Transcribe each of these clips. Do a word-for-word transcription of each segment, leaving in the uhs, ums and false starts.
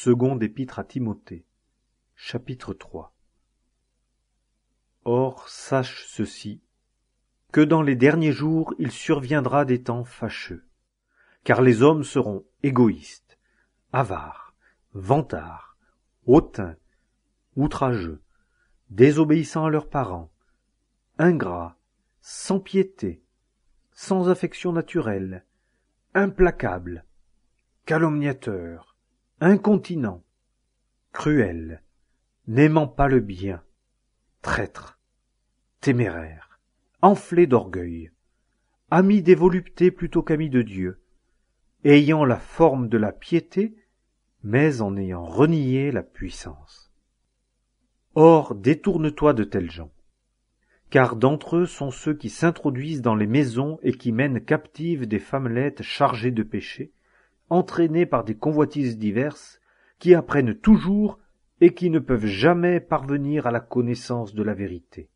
Seconde épître à Timothée, chapitre trois. Or, sache ceci, que dans les derniers jours il surviendra des temps fâcheux, car les hommes seront égoïstes, avares, vantards, hautains, outrageux, désobéissants à leurs parents, ingrats, sans piété, sans affection naturelle, implacables, calomniateurs, incontinents, cruels, n'aimant pas le bien, traîtres, téméraires, enflés d'orgueil, amis des voluptés plutôt qu'amis de Dieu, ayant la forme de la piété, mais en ayant renié la puissance. Or, détourne-toi de tels gens, car d'entre eux sont ceux qui s'introduisent dans les maisons et qui mènent captives des femmelettes chargées de péché, entraînées par des convoitises diverses, qui apprennent toujours et qui ne peuvent jamais parvenir à la connaissance de la vérité.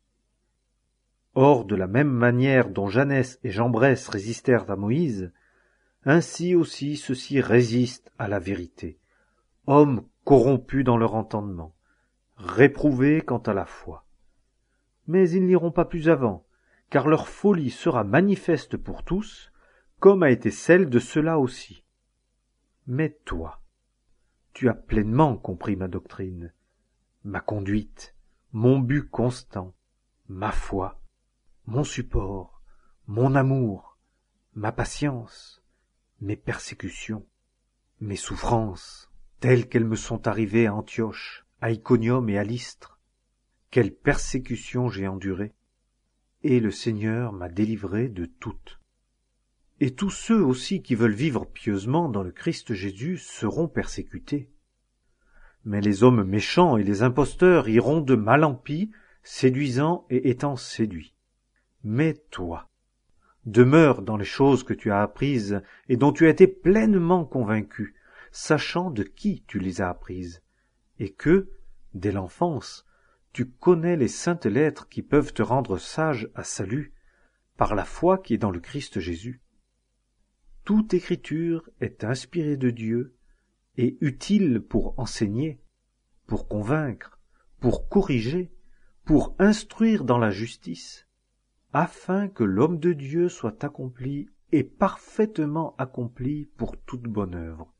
Or, de la même manière dont Janès et Jambres résistèrent à Moïse, ainsi aussi ceux-ci résistent à la vérité, hommes corrompus dans leur entendement, réprouvés quant à la foi. Mais ils n'iront pas plus avant, car leur folie sera manifeste pour tous, comme a été celle de ceux-là aussi. Mais toi, tu as pleinement compris ma doctrine, ma conduite, mon but constant, ma foi, mon support, mon amour, ma patience, mes persécutions, mes souffrances, telles qu'elles me sont arrivées à Antioche, à Iconium et à Lystre. Quelle persécution j'ai endurée, et le Seigneur m'a délivré de toutes. Et tous ceux aussi qui veulent vivre pieusement dans le Christ Jésus seront persécutés. Mais les hommes méchants et les imposteurs iront de mal en pis, séduisant et étant séduits. Mais toi, demeure dans les choses que tu as apprises et dont tu as été pleinement convaincu, sachant de qui tu les as apprises, et que, dès l'enfance, tu connais les saintes lettres qui peuvent te rendre sage à salut, par la foi qui est dans le Christ Jésus. Toute écriture est inspirée de Dieu et utile pour enseigner, pour convaincre, pour corriger, pour instruire dans la justice, afin que l'homme de Dieu soit accompli et parfaitement accompli pour toute bonne œuvre.